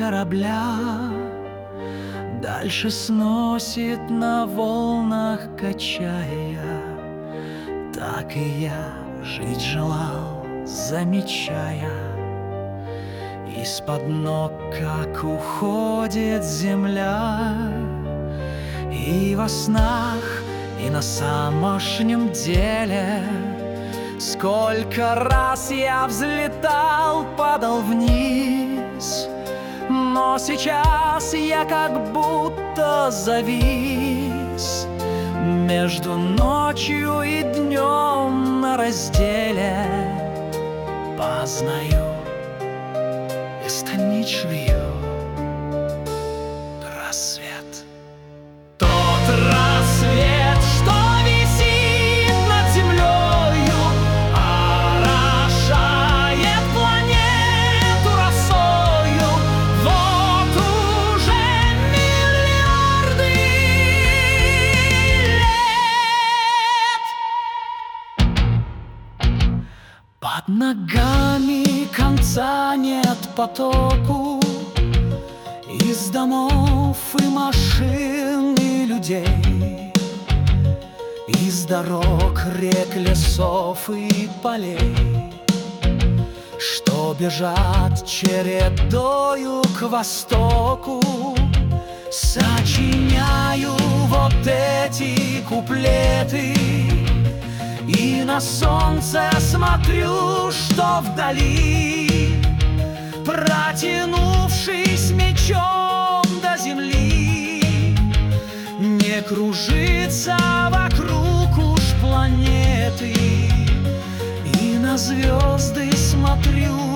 корабля дальше сносит на волнах, качая. Так и я жить желал, замечая из-под ног, как уходит земля. И во снах, и на самошнем деле сколько раз я взлетал, падал вниз, но сейчас я как будто завис между ночью и днем на разделе. Познаю бесконечную рассвет. Тот рассвет, что висит над землею, орошает планету росою. Вот уже миллиарды лет. Под ногами конца нет потоку, из домов и машин и людей, из дорог, рек, лесов и полей, что бежат чередою к востоку. Сочиняю вот эти куплеты и на солнце смотрю, что вдали, протянувшись мечом до земли, не кружится вокруг уж планеты. И на звезды смотрю,